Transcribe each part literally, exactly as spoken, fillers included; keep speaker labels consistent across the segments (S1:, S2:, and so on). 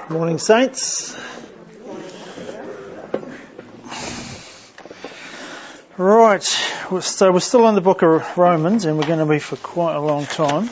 S1: Morning, saints. Right, so we're still in the book of Romans, and we're going to be for quite a long time.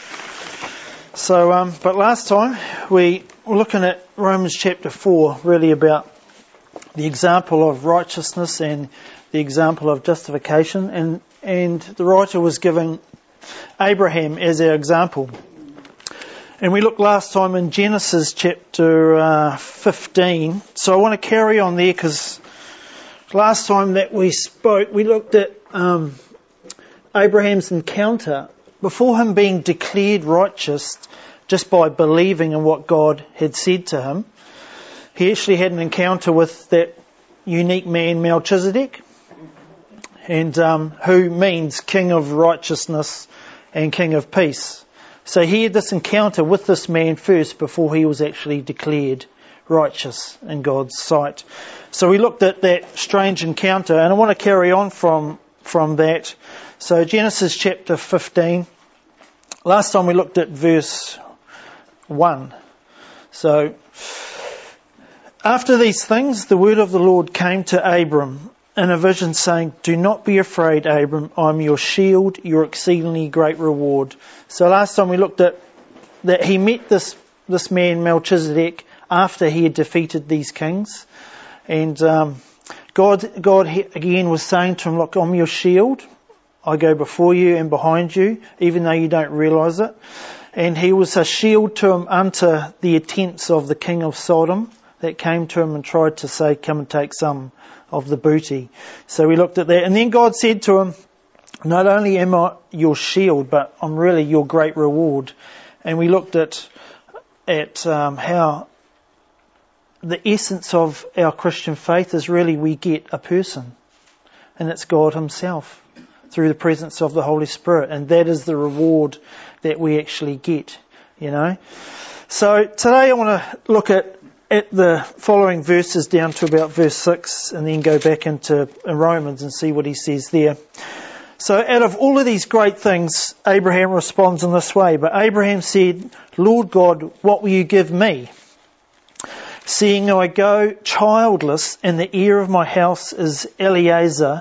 S1: So, um, but last time we were looking at Romans chapter four, really about the example of righteousness and the example of justification, and and the writer was giving Abraham as our example. And we looked last time in Genesis chapter uh, fifteen. So I want to carry on there because last time that we spoke, we looked at um, Abraham's encounter before him being declared righteous just by believing in what God had said to him. He actually had an encounter with that unique man Melchizedek, and um, who means King of Righteousness and King of Peace. So he had this encounter with this man first before he was actually declared righteous in God's sight. So we looked at that strange encounter, and I want to carry on from from that. So Genesis chapter fifteen. Last time we looked at verse one. So after these things, the word of the Lord came to Abram in a vision, saying, "Do not be afraid, Abram. I'm your shield, your exceedingly great reward." So last time we looked at that he met this this man Melchizedek after he had defeated these kings, and um, God God again was saying to him, "Look, I'm your shield. I go before you and behind you, even though you don't realise it." And he was a shield to him unto the attempts of the king of Sodom that came to him and tried to say, "Come and take some of the booty." So we looked at that, and then God said to him, "Not only am I your shield, but I'm really your great reward." And we looked at at um, how the essence of our Christian faith is really we get a person, and it's God Himself through the presence of the Holy Spirit, and that is the reward that we actually get, you know. So today I want to look at at the following verses down to about verse six, and then go back into Romans and see what he says there. So out of all of these great things, Abraham responds in this way. But Abraham said, "Lord God, what will you give me? Seeing I go childless, and the heir of my house is Eliezer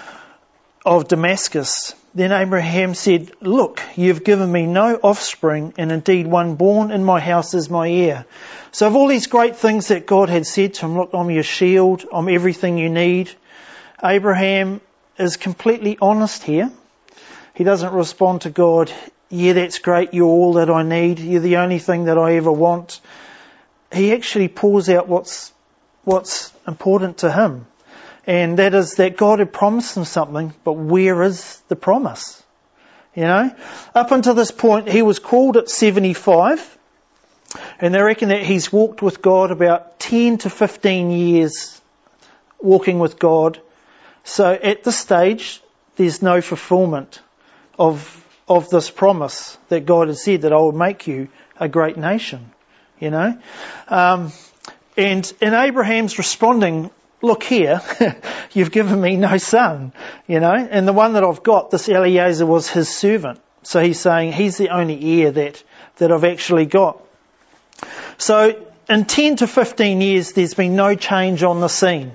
S1: of Damascus." Then Abraham said, "Look, you've given me no offspring, and indeed one born in my house is my heir." So of all these great things that God had said to him, "Look, I'm your shield, I'm everything you need," Abraham is completely honest here. He doesn't respond to God, "Yeah, that's great, you're all that I need, you're the only thing that I ever want." He actually pours out what's what's important to him. And that is that God had promised him something, but where is the promise? You know, up until this point, he was called at seventy-five, and they reckon that he's walked with God about ten to fifteen years walking with God. So at this stage, there's no fulfillment of of this promise that God has said that I will make you a great nation, you know. Um, and, and Abraham's responding, "Look here, you've given me no son," you know, and the one that I've got, this Eliezer, was his servant. So he's saying he's the only heir that, that I've actually got. So in ten to fifteen years, there's been no change on the scene.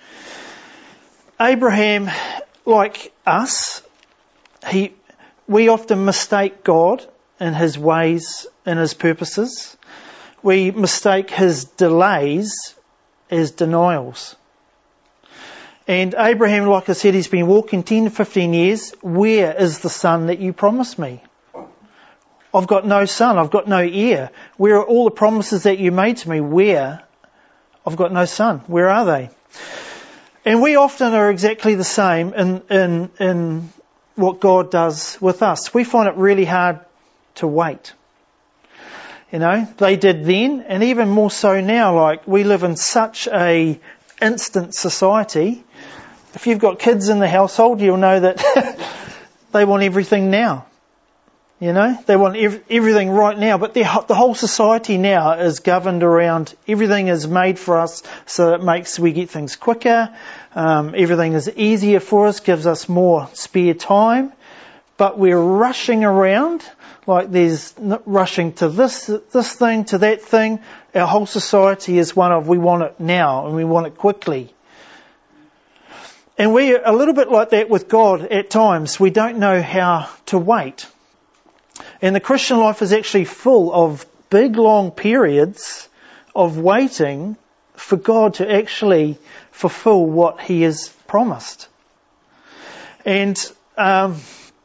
S1: Abraham, like us, he, we often mistake God and His ways and His purposes. We mistake His delays as denials. And Abraham, like I said, he's been walking ten to fifteen years. Where is the son that you promised me? I've got no son. I've got no heir. Where are all the promises that you made to me? Where? I've got no son. Where are they? And we often are exactly the same in, in, in what God does with us. We find it really hard to wait. You know, they did then, and even more so now. Like, we live in such a instant society. If you've got kids in the household, you'll know that they want everything now. You know, they want ev- everything right now. But the whole society now is governed around, everything is made for us, so it makes we get things quicker. Um, everything is easier for us, gives us more spare time. but we're rushing around, like there's rushing to this, this thing, to that thing. Our whole society is one of we want it now and we want it quickly. And we're a little bit like that with God at times. We don't know how to wait. And the Christian life is actually full of big, long periods of waiting for God to actually fulfill what He has promised. And um,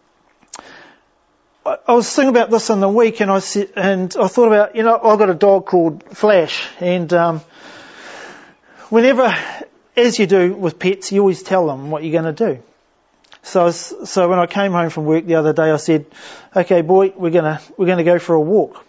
S1: I, I was thinking about this in the week, and I said, and I thought about, you know, I've got a dog called Flash, and um, whenever, as you do with pets, you always tell them what you're going to do. So, so when I came home from work the other day, I said, "Okay, boy, we're gonna we're gonna go for a walk."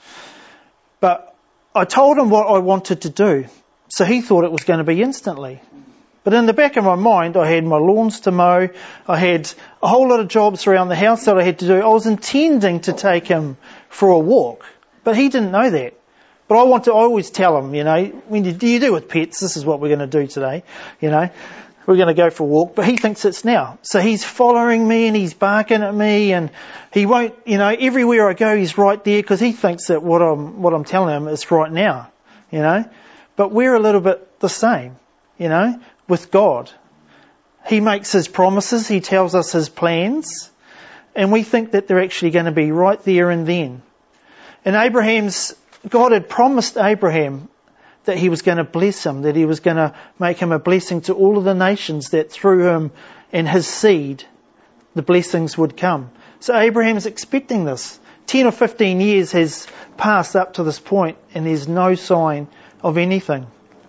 S1: But I told him what I wanted to do, so he thought it was going to be instantly. But in the back of my mind, I had my lawns to mow, I had a whole lot of jobs around the house that I had to do. I was intending to take him for a walk, but he didn't know that. But I want to I always tell him, you know, when you, do you do with pets, this is what we're going to do today, you know. We're going to go for a walk, but he thinks it's now. So he's following me and he's barking at me, and he won't, you know, everywhere I go he's right there because he thinks that what I'm, what I'm telling him is right now, you know. But we're a little bit the same, you know, with God. He makes His promises, He tells us His plans, and we think that they're actually going to be right there and then. And Abraham's, God had promised Abraham that He was going to bless him, that He was going to make him a blessing to all of the nations, that through him and his seed, the blessings would come. So Abraham's expecting this. Ten or fifteen years has passed up to this point, and there's no sign of anything.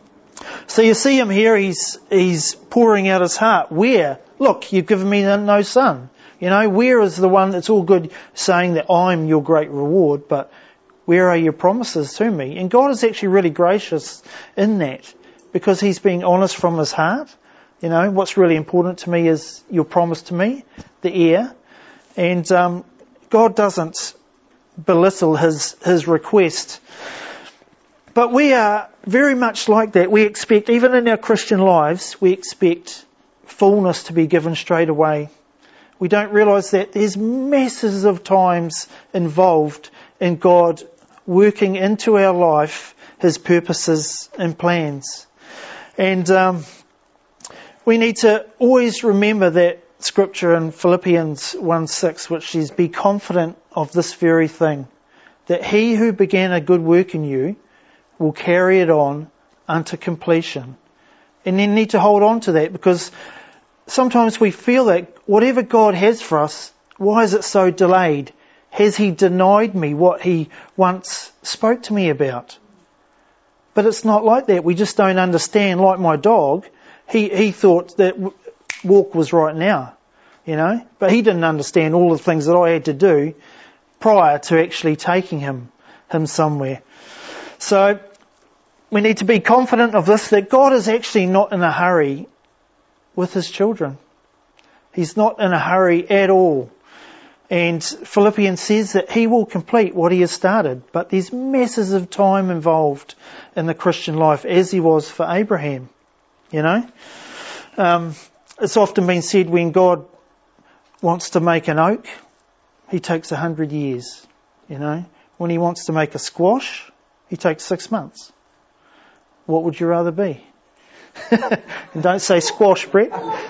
S1: So you see him here, he's, he's pouring out his heart. Where? Look, you've given me no son. You know, where is the one that's all good saying that I'm your great reward, but where are your promises to me? And God is actually really gracious in that, because He's being honest from His heart. You know, what's really important to me is your promise to me, the heir. And um, God doesn't belittle his, his request. But we are very much like that. We expect, even in our Christian lives, we expect fullness to be given straight away. We don't realise that there's masses of times involved in God working into our life His purposes and plans. And um, we need to always remember that scripture in Philippians one six, which says, "Be confident of this very thing, that He who began a good work in you will carry it on unto completion." And then need to hold on to that, because sometimes we feel that whatever God has for us, why is it so delayed? Has He denied me what He once spoke to me about? But it's not like that. We just don't understand. Like my dog, he, he thought that walk was right now, you know. But he didn't understand all the things that I had to do prior to actually taking him, him somewhere. So we need to be confident of this, that God is actually not in a hurry with His children. He's not in a hurry at all. And Philippians says that He will complete what He has started. But there's masses of time involved in the Christian life, as He was for Abraham. You know, um, it's often been said when God wants to make an oak, He takes a hundred years. You know, when He wants to make a squash, He takes six months. What would you rather be? Don't say squash, Brett.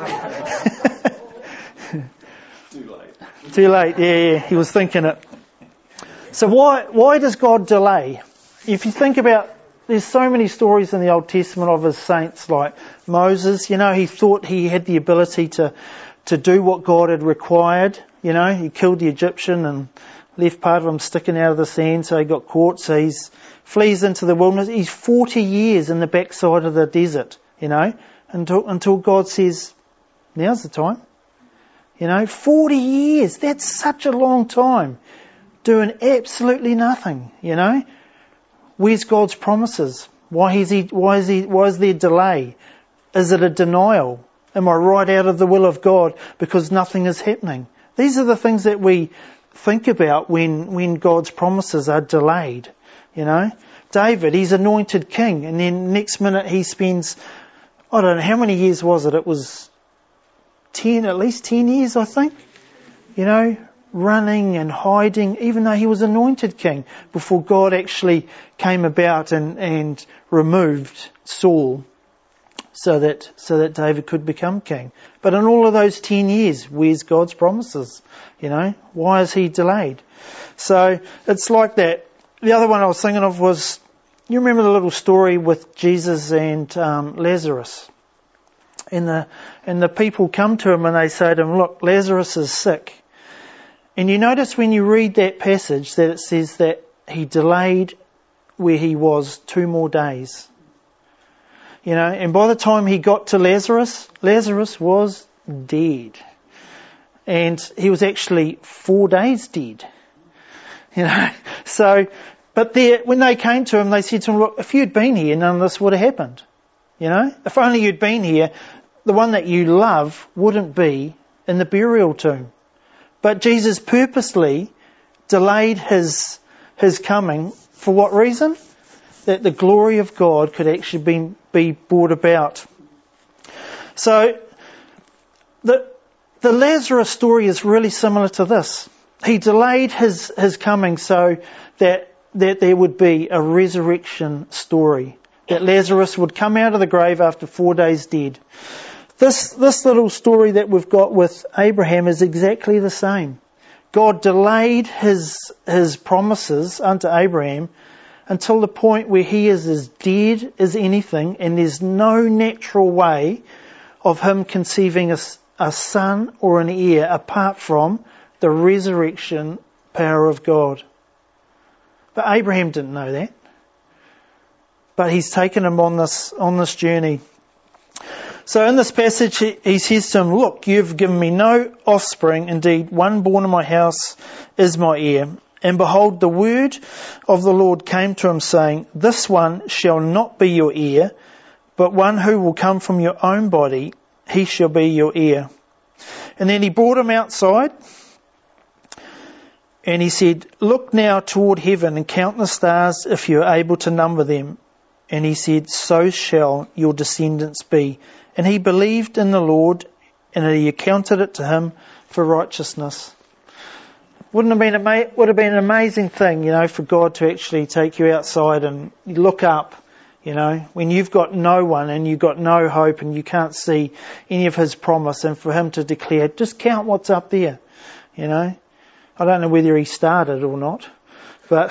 S1: Too late, yeah, yeah, he was thinking it. So why why does God delay? If you think about, there's so many stories in the Old Testament of His saints, like Moses, you know, he thought he had the ability to, to do what God had required. You know, he killed the Egyptian and left part of him sticking out of the sand, so he got caught, so he flees into the wilderness. He's forty years in the backside of the desert, you know, until, until God says, now's the time. You know, forty years, that's such a long time, doing absolutely nothing, you know. Where's God's promises? Why is he, why is he, why is there delay? Is it a denial? Am I right out of the will of God because nothing is happening? These are the things that we think about when, when God's promises are delayed, you know. David, he's anointed king, and then next minute he spends, I don't know, how many years was it? It was ten, at least ten years, I think. you know, running and hiding, even though he was anointed king, before God actually came about and, and removed Saul so that, so that David could become king. But in all of those ten years, where's God's promises? You know, why is he delayed? So it's like that. The other one I was thinking of was, you remember the little story with Jesus and um, Lazarus? And the, and the people come to him and they say to him, look, Lazarus is sick. And you notice when you read that passage that it says that he delayed where he was two more days. You know, and by the time he got to Lazarus, Lazarus was dead. And he was actually four days dead. You know, so, but there, when they came to him, they said to him, look, if you'd been here, none of this would have happened. You know, if only you'd been here, the one that you love wouldn't be in the burial tomb. But Jesus purposely delayed his, his coming for what reason? That the glory of God could actually be, be brought about. So, the, the Lazarus story is really similar to this. He delayed his, his coming so that, that there would be a resurrection story. That Lazarus would come out of the grave after four days dead. This, this little story that we've got with Abraham is exactly the same. God delayed his, his promises unto Abraham until the point where he is as dead as anything, and there's no natural way of him conceiving a, a son or an heir apart from the resurrection power of God. But Abraham didn't know that. But he's taken him on this, on this journey. So in this passage, he, he says to him, look, you've given me no offspring. Indeed, one born in my house is my heir. And behold, the word of the Lord came to him, saying, this one shall not be your heir, but one who will come from your own body, he shall be your heir. And then he brought him outside, and he said, look now toward heaven and count the stars if you are able to number them. And he said, so shall your descendants be. And he believed in the Lord, and he accounted it to him for righteousness. Wouldn't have been ama- would have been an amazing thing, you know, for God to actually take you outside and look up, you know, when you've got no one and you've got no hope and you can't see any of his promise, and for him to declare, just count what's up there, you know. I don't know whether he started or not, but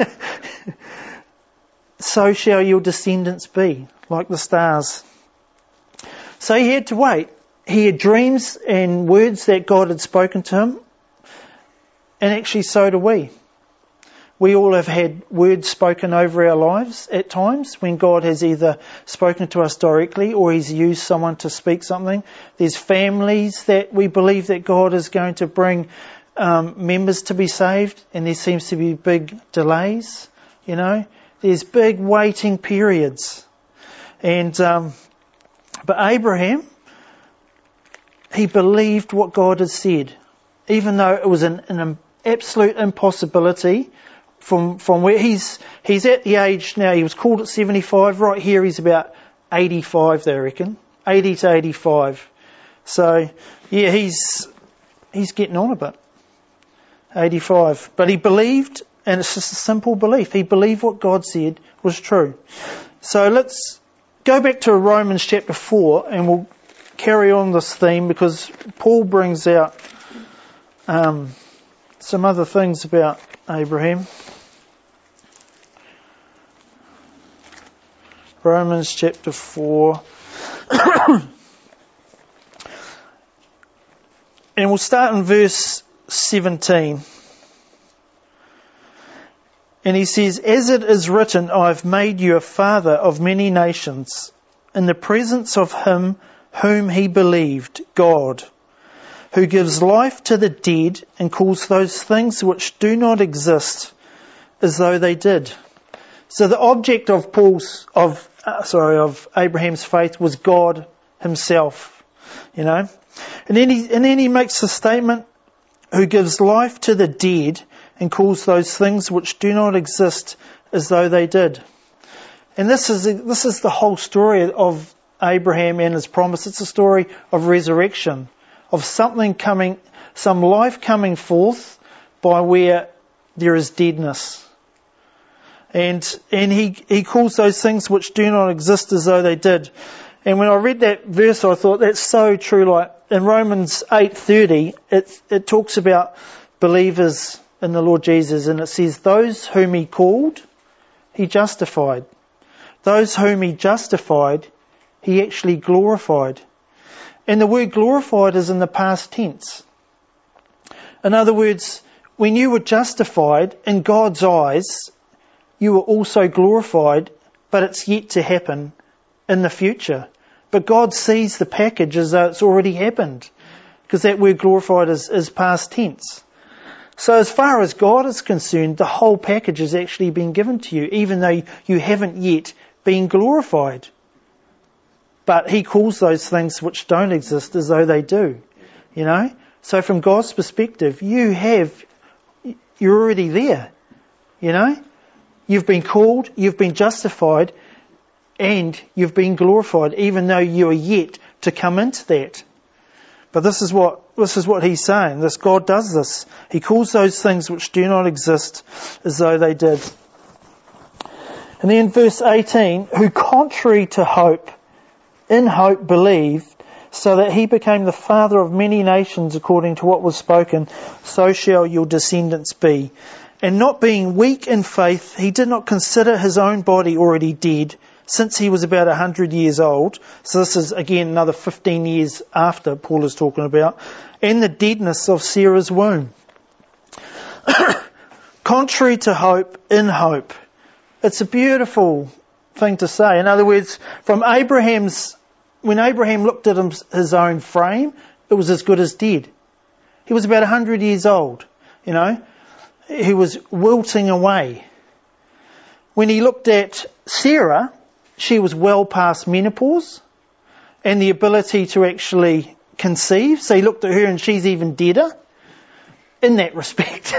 S1: so shall your descendants be, like the stars. So he had to wait. He had dreams and words that God had spoken to him. And actually so do we. We all have had words spoken over our lives at times when God has either spoken to us directly or he's used someone to speak something. There's families that we believe that God is going to bring um, members to be saved, and there seems to be big delays, you know. There's big waiting periods. And um, but Abraham, he believed what God had said, even though it was an, an absolute impossibility from from where he's he's at the age now. He was called at seventy-five. Right here he's about eighty-five, they reckon. eighty to eighty-five. So yeah, he's he's getting on a bit. eighty-five. But he believed, and it's just a simple belief. He believed what God said was true. So let's go back to Romans chapter four, and we'll carry on this theme, because Paul brings out um, some other things about Abraham. Romans chapter four. And we'll start in verse seventeen. And he says, as it is written, I have made you a father of many nations, in the presence of him whom he believed, God, who gives life to the dead and calls those things which do not exist as though they did. So the object of Paul's, of, uh, sorry, of Abraham's faith was God himself, you know. And then he, and then he makes the statement, who gives life to the dead and calls those things which do not exist as though they did. And this is, this is the whole story of Abraham and his promise. It's a story of resurrection, of something coming, some life coming forth by where there is deadness. And and he, he calls those things which do not exist as though they did. And when I read that verse, I thought that's so true. Like in Romans eight thirty, it it talks about believers in the Lord Jesus, and it says, those whom he called, he justified. Those whom he justified, he actually glorified. And the word glorified is in the past tense. In other words, when you were justified in God's eyes, you were also glorified, but it's yet to happen in the future. But God sees the package as though it's already happened, because that word glorified is, is past tense. So as far as God is concerned, the whole package has actually been given to you, even though you haven't yet been glorified. But he calls those things which don't exist as though they do. You know? So from God's perspective, you have, you're already there. You know? You've been called, you've been justified, and you've been glorified, even though you are yet to come into that. But this is what this is what he's saying. This God does this. He calls those things which do not exist as though they did. And then verse eighteen, who contrary to hope, in hope believed, so that he became the father of many nations according to what was spoken, so shall your descendants be. And not being weak in faith, he did not consider his own body already dead, since he was about a hundred years old. So this is again another fifteen years after Paul is talking about. And the deadness of Sarah's womb. Contrary to hope, in hope. It's a beautiful thing to say. In other words, from Abraham's, when Abraham looked at him, his own frame, it was as good as dead. He was about a hundred years old, you know. He was wilting away. When he looked at Sarah, she was well past menopause and the ability to actually conceive. So he looked at her and she's even deader in that respect.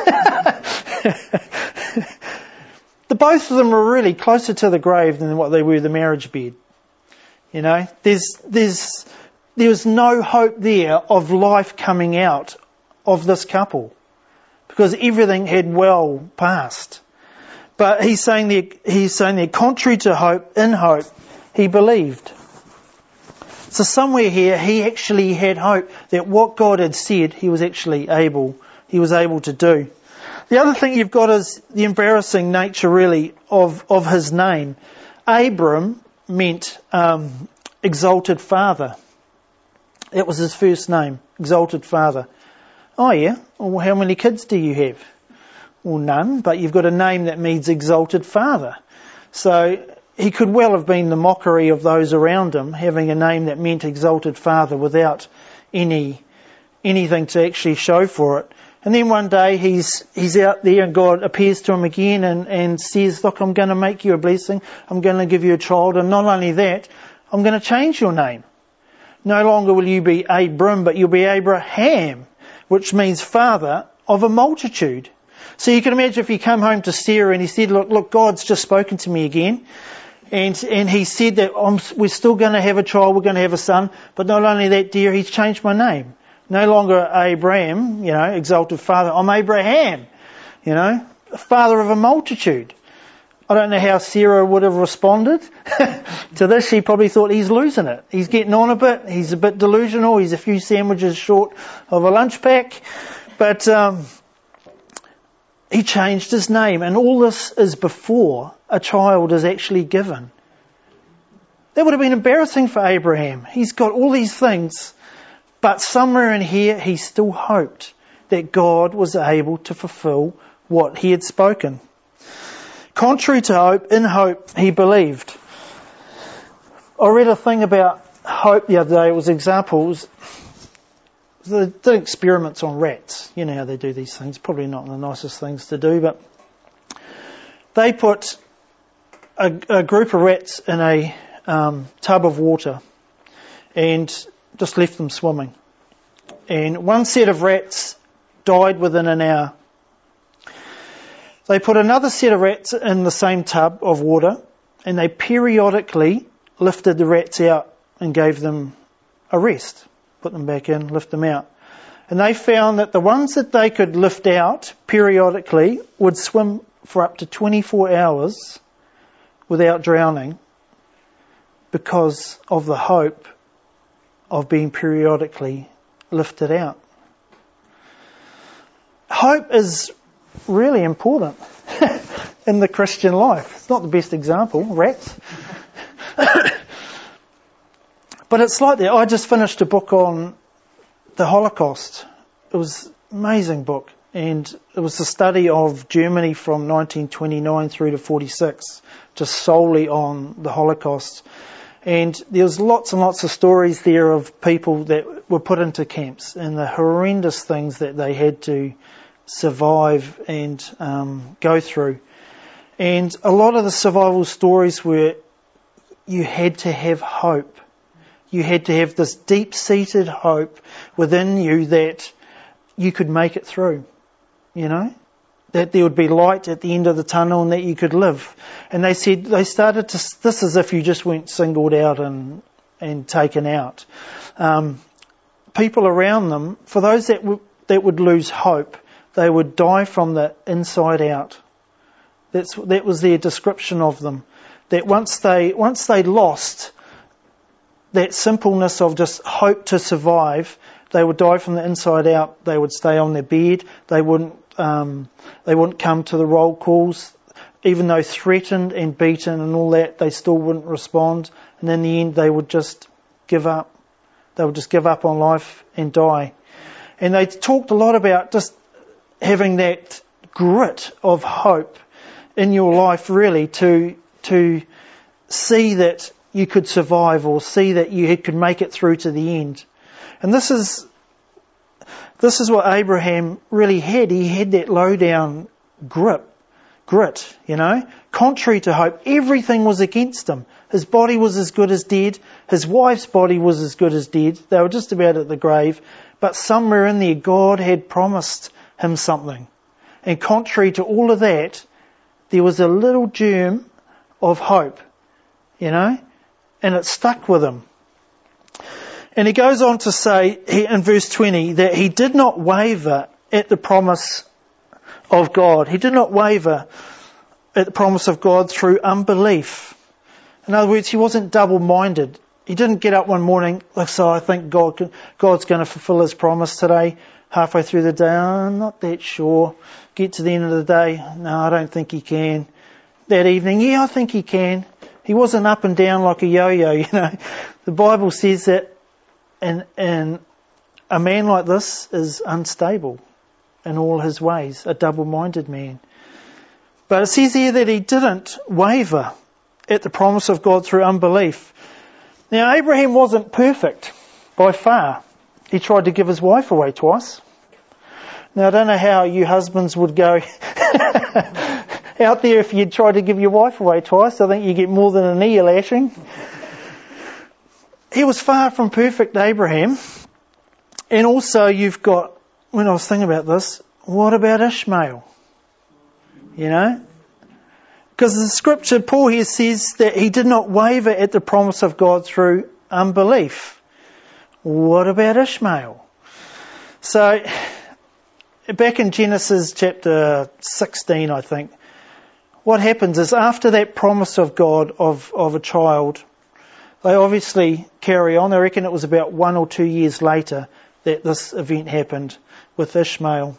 S1: The both of them were really closer to the grave than what they were the marriage bed. You know, there's, there's, there was no hope there of life coming out of this couple, because everything had well passed. But he's saying there, he's saying there, contrary to hope, in hope, he believed. So somewhere here, he actually had hope that what God had said, he was actually able, he was able to do. The other thing you've got is the embarrassing nature, really, of, of his name. Abram meant um, exalted father. That was his first name, exalted father. Oh yeah, well, how many kids do you have? Well, none, but you've got a name that means exalted father. So he could well have been the mockery of those around him, having a name that meant exalted father without any anything to actually show for it. And then one day he's he's out there and God appears to him again and, and says, look, I'm going to make you a blessing. I'm going to give you a child. And not only that, I'm going to change your name. No longer will you be Abram, but you'll be Abraham, which means father of a multitude. So you can imagine if you come home to Sarah and he said, look, look, God's just spoken to me again. And and he said that I'm, we're still going to have a child, we're going to have a son. But not only that, dear, he's changed my name. No longer Abraham, you know, exalted father. I'm Abraham, you know, father of a multitude. I don't know how Sarah would have responded to this. She probably thought he's losing it. He's getting on a bit. He's a bit delusional. He's a few sandwiches short of a lunch pack. But um, he changed his name. And all this is before a child is actually given. That would have been embarrassing for Abraham. He's got all these things. But somewhere in here, he still hoped that God was able to fulfill what he had spoken. Contrary to hope, in hope, he believed. I read a thing about hope the other day. It was examples. They did experiments on rats. You know how they do these things. Probably not the nicest things to do, but they put a, a group of rats in a um, tub of water and just left them swimming. And one set of rats died within an hour. They put another set of rats in the same tub of water and they periodically lifted the rats out and gave them a rest. put them back in, lift them out. And they found that the ones that they could lift out periodically would swim for up to twenty-four hours without drowning because of the hope of being periodically lifted out. Hope is really important in the Christian life. It's not the best example, rats. But it's like that. I just finished a book on the Holocaust. It was an amazing book. And it was a study of Germany from nineteen twenty-nine through to forty-six, just solely on the Holocaust. And there was lots and lots of stories there of people that were put into camps and the horrendous things that they had to survive and um, go through. And a lot of the survival stories were you had to have hope. You had to have this deep-seated hope within you that you could make it through, you know, that there would be light at the end of the tunnel and that you could live. And they said, they started to, this is if you just weren't singled out and, and taken out. Um, people around them, for those that, w- that would lose hope, they would die from the inside out. That's, that was their description of them. That once they, once they lost that simpleness of just hope to survive, they would die from the inside out. They would stay on their bed. They wouldn't, um, they wouldn't come to the roll calls. Even though threatened and beaten and all that, they still wouldn't respond. And in the end, they would just give up. They would just give up on life and die. And they talked a lot about just having that grit of hope in your life, really, to to see that you could survive or see that you could make it through to the end. And this is this is what Abraham really had. He had that low down grip, grit, you know. Contrary to hope, everything was against him. His body was as good as dead. His wife's body was as good as dead. They were just about at the grave. But somewhere in there, God had promised him something. And contrary to all of that, there was a little germ of hope, you know, and it stuck with him. And he goes on to say in verse twenty that he did not waver at the promise of God. He did not waver at the promise of God through unbelief. In other words, he wasn't double-minded. He didn't get up one morning, like, so I think God can, God's going to fulfill his promise today. Halfway through the day, oh, I'm not that sure. Get to the end of the day, no, I don't think he can. That evening, yeah, I think he can. He wasn't up and down like a yo-yo, you know. The Bible says that and, and a man like this is unstable in all his ways, a double-minded man. But it says here that he didn't waver at the promise of God through unbelief. Now, Abraham wasn't perfect by far. He tried to give his wife away twice. Now, I don't know how you husbands would go out there if you tried to give your wife away twice. I think you get more than an ear lashing. He was far from perfect, Abraham. And also you've got, when I was thinking about this, what about Ishmael? You know? Because the scripture, Paul here says that he did not waver at the promise of God through unbelief. What about Ishmael? So, back in Genesis chapter sixteen, I think, what happens is after that promise of God of, of a child, they obviously carry on. I reckon it was about one or two years later that this event happened with Ishmael.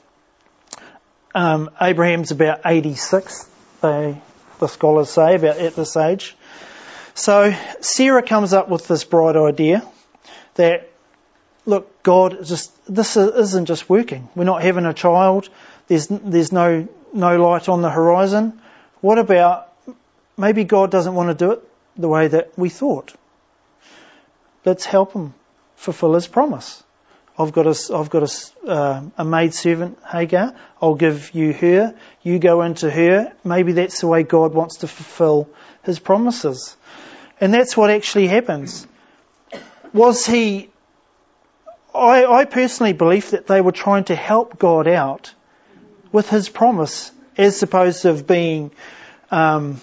S1: Um, Abraham's about eighty-six, they, the scholars say, about at this age. So Sarah comes up with this bright idea that, look, God, just this isn't just working. We're not having a child. There's there's no no light on the horizon. What about maybe God doesn't want to do it the way that we thought? Let's help him fulfill his promise. I've got a I've got a, uh, a maid servant, Hagar. I'll give you her. You go into her. Maybe that's the way God wants to fulfill his promises. And that's what actually happens. Was he... I, I personally believe that they were trying to help God out with his promise as opposed to being um,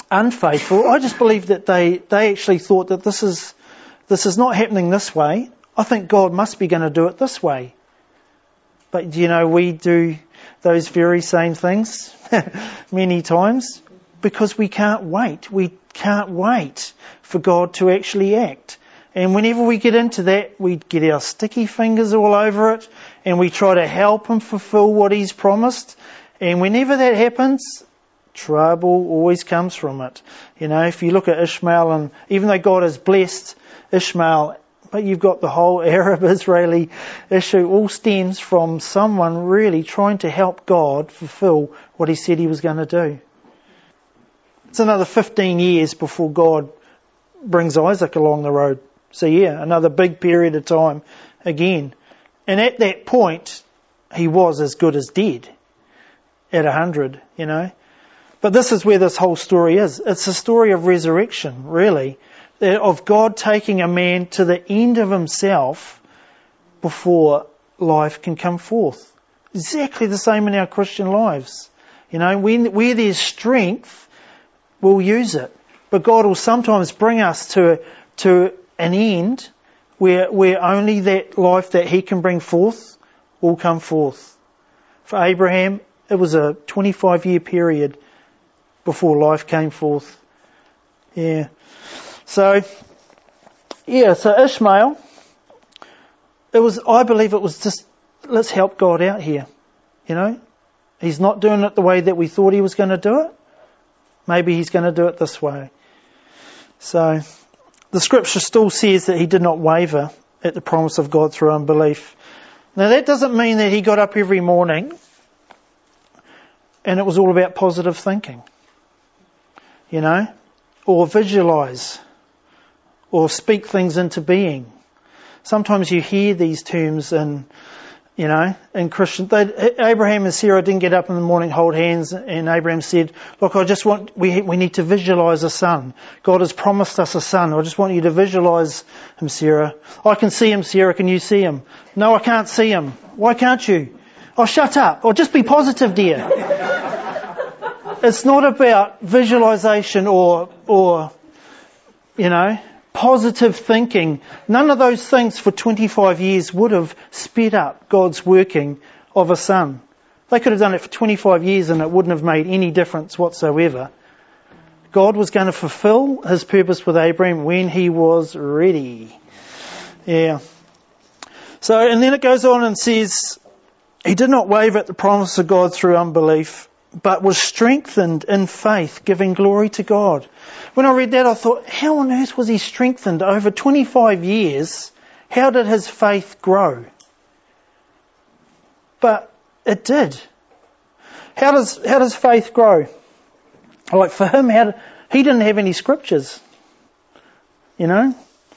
S1: unfaithful. I just believe that they, they actually thought that this is this is not happening this way. I think God must be going to do it this way. But you know, we do those very same things many times because we can't wait. We can't wait for God to actually act. And whenever we get into that, we get our sticky fingers all over it and we try to help him fulfill what he's promised. And whenever that happens, trouble always comes from it. You know, if you look at Ishmael, and even though God has blessed Ishmael, but you've got the whole Arab-Israeli issue all stems from someone really trying to help God fulfill what he said he was going to do. It's another fifteen years before God brings Isaac along the road. So yeah, another big period of time again. And at that point, he was as good as dead at a hundred, you know. But this is where this whole story is. It's a story of resurrection, really. Of God taking a man to the end of himself before life can come forth. Exactly the same in our Christian lives. You know, when, where there's strength, we'll use it. But God will sometimes bring us to, to an end where, where only that life that he can bring forth will come forth. For Abraham, it was a twenty-five year period before life came forth. Yeah. So, yeah, so Ishmael, it was, I believe it was just, let's help God out here. You know, he's not doing it the way that we thought he was going to do it. Maybe he's going to do it this way. So, the scripture still says that he did not waver at the promise of God through unbelief. Now that doesn't mean that he got up every morning and it was all about positive thinking. You know, or visualize, or speak things into being. Sometimes you hear these terms in, you know, in Christian. They, Abraham and Sarah didn't get up in the morning, hold hands, and Abraham said, "Look, I just want we we need to visualize a son. God has promised us a son. I just want you to visualize him, Sarah. I can see him, Sarah. Can you see him? No, I can't see him. Why can't you? Oh, shut up. Or just be positive, dear." It's not about visualization or, or, you know, positive thinking. None of those things for twenty-five years would have sped up God's working of a son. They could have done it for twenty-five years and it wouldn't have made any difference whatsoever. God was going to fulfill his purpose with Abraham when he was ready. Yeah. So, and then it goes on and says, he did not waver at the promise of God through unbelief, but was strengthened in faith, giving glory to God. When I read that, I thought, how on earth was he strengthened over twenty-five years? How did his faith grow? But it did. How does how does faith grow? Like for him, how did, he didn't have any scriptures. You know,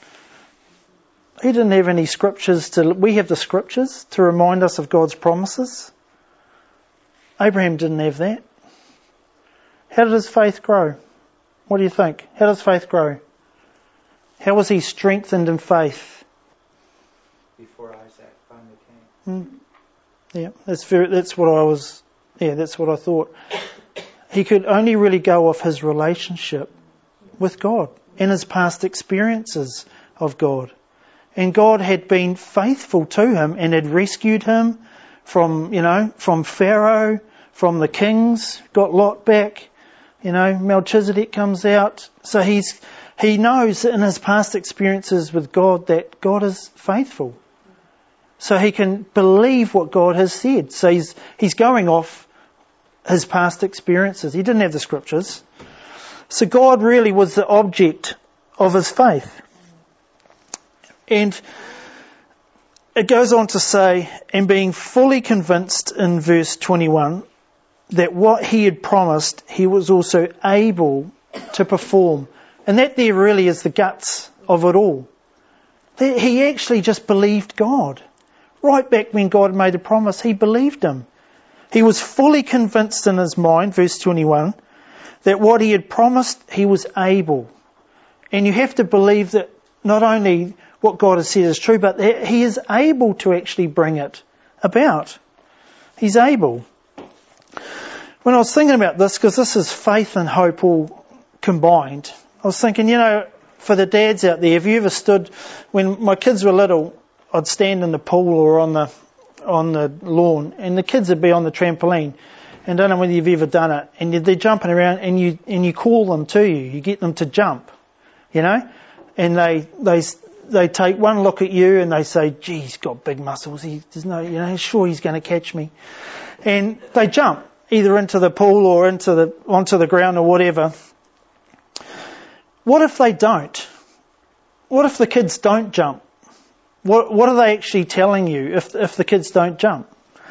S1: he didn't have any scriptures to. We have the scriptures to remind us of God's promises. Abraham didn't have that. How did his faith grow? What do you think? How does faith grow? How was he strengthened in faith?
S2: Before Isaac finally came.
S1: Mm. Yeah, that's very, that's what I was. Yeah, that's what I thought. He could only really go off his relationship with God and his past experiences of God. And God had been faithful to him and had rescued him from, you know, from Pharaoh, from the kings, got Lot back, you know, Melchizedek comes out. So he's, he knows in his past experiences with God that God is faithful. So he can believe what God has said. So he's, he's going off his past experiences. He didn't have the scriptures. So God really was the object of his faith. And it goes on to say, and being fully convinced in verse twenty-one, that what he had promised, he was also able to perform. And that there really is the guts of it all. He actually just believed God. Right back when God made a promise, he believed him. He was fully convinced in his mind, verse twenty-one, that what he had promised, he was able. And you have to believe that not only what God has said is true, but that he is able to actually bring it about. He's able. When I was thinking about this, because this is faith and hope all combined, I was thinking, you know, for the dads out there, have you ever stood, when my kids were little, I'd stand in the pool or on the on the lawn, and the kids would be on the trampoline. And I don't know whether you've ever done it. And they're jumping around, and you and you call them to you. You get them to jump, you know. And they they they take one look at you, and they say, "Gee, he's got big muscles. He, there's no, you know, sure he's going to catch me." And they jump either into the pool or into the onto the ground or whatever. What if they don't? What if the kids don't jump? What what are they actually telling you if if the kids don't jump?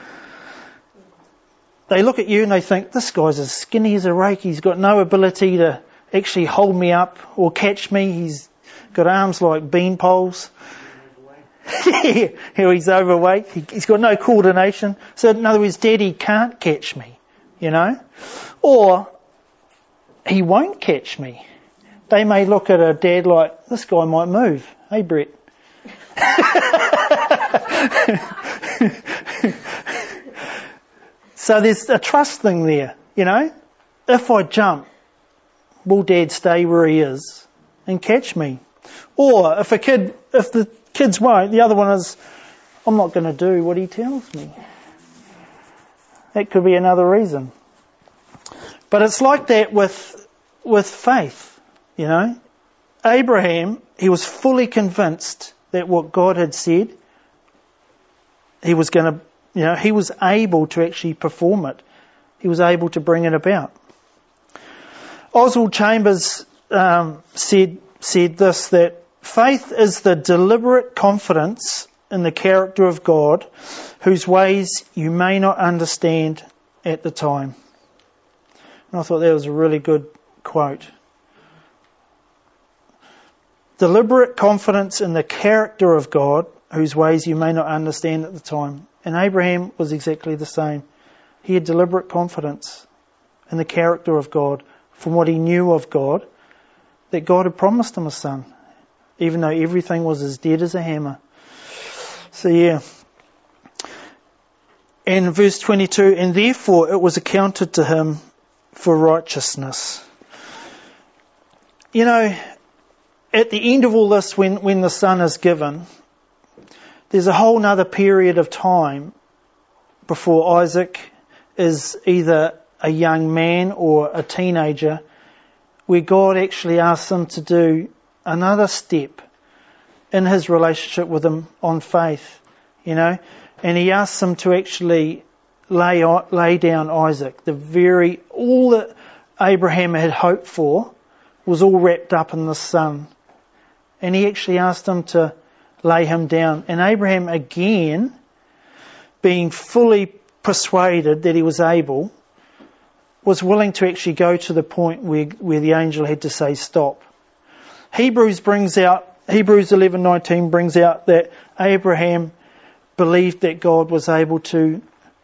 S1: They look at you and they think, this guy's as skinny as a rake. He's got no ability to actually hold me up or catch me. He's got arms like bean poles. Yeah, he's overweight. He, he's got no coordination. So in other words, Daddy can't catch me, you know. Or he won't catch me. They may look at a dad like, this guy might move. Hey, Brett. So there's a trust thing there, you know. If I jump, will Dad stay where he is and catch me? Or if a kid, if the kids won't, the other one is, I'm not going to do what he tells me. That could be another reason. But it's like that with with faith, you know. Abraham, he was fully convinced that what God had said, he was going to, you know, he was able to actually perform it. He was able to bring it about. Oswald Chambers um, said said this, that faith is the deliberate confidence in the character of God, whose ways you may not understand at the time. And I thought that was a really good quote. Deliberate confidence in the character of God, whose ways you may not understand at the time. And Abraham was exactly the same. He had deliberate confidence in the character of God from what he knew of God, that God had promised him a son, even though everything was as dead as a hammer. So yeah. And verse twenty-two, and therefore it was accounted to him for righteousness. You know, at the end of all this, when, when the son is given, there's a whole other period of time before Isaac is either a young man or a teenager, where God actually asks him to do another step in his relationship with him on faith, you know, and he asks him to actually lay lay down Isaac. The very, all that Abraham had hoped for was all wrapped up in the son. And he actually asked him to lay him down. And Abraham, again, being fully persuaded that he was able, was willing to actually go to the point where, where the angel had to say stop. Hebrews brings out, Hebrews eleven nineteen brings out that Abraham believed that God was able to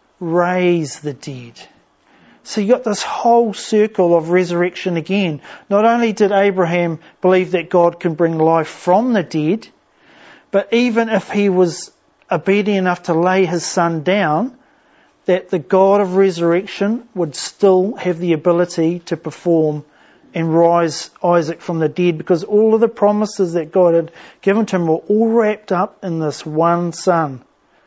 S1: raise the dead. So you got this whole circle of resurrection again. Not only did Abraham believe that God can bring life from the dead, but even if he was obedient enough to lay his son down, that the God of resurrection would still have the ability to perform and rise Isaac from the dead, because all of the promises that God had given to him were all wrapped up in this one son.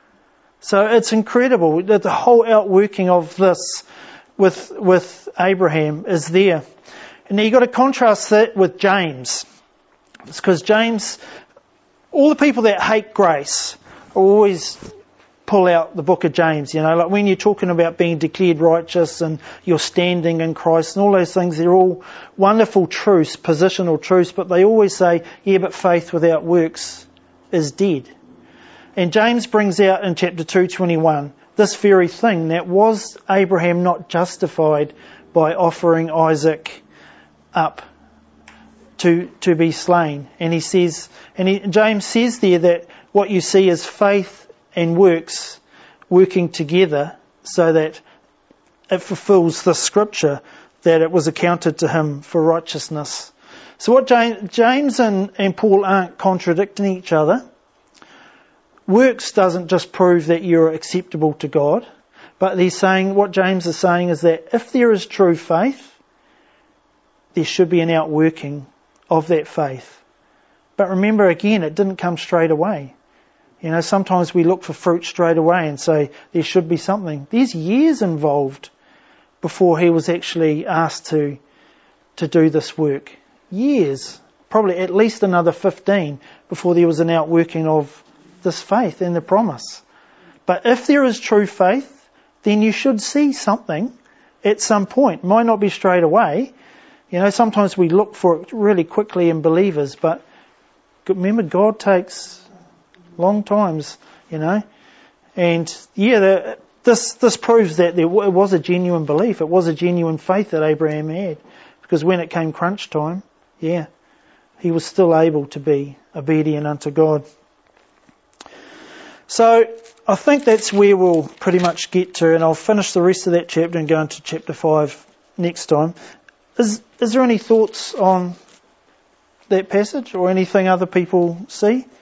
S1: So it's incredible that the whole outworking of this with with Abraham is there. And now you've got to contrast that with James. It's because James, all the people that hate grace always pull out the book of James, you know, like when you're talking about being declared righteous and your standing in Christ and all those things, they're all wonderful truths, positional truths, but they always say, yeah, but faith without works is dead. And James brings out in chapter two twenty-one this very thing, that was Abraham not justified by offering Isaac up to to be slain? And he says, and he, James says there that what you see is faith and works working together so that it fulfills the scripture that it was accounted to him for righteousness. So what James, James and, and Paul aren't contradicting each other. Works doesn't just prove that you're acceptable to God, but they're saying, what James is saying is that if there is true faith, there should be an outworking of that faith. But remember again, it didn't come straight away. You know, sometimes we look for fruit straight away and say there should be something. There's years involved before he was actually asked to to do this work. Years. Probably at least another fifteen before there was an outworking of this faith and the promise. But if there is true faith, then you should see something at some point. It might not be straight away. You know, sometimes we look for it really quickly in believers, but remember, God takes long times, you know. And yeah, the, this this proves that there w- it was a genuine belief. It was a genuine faith that Abraham had. Because when it came crunch time, yeah, he was still able to be obedient unto God. So I think that's where we'll pretty much get to, and I'll finish the rest of that chapter and go into chapter five next time. Is is there any thoughts on that passage or anything other people see?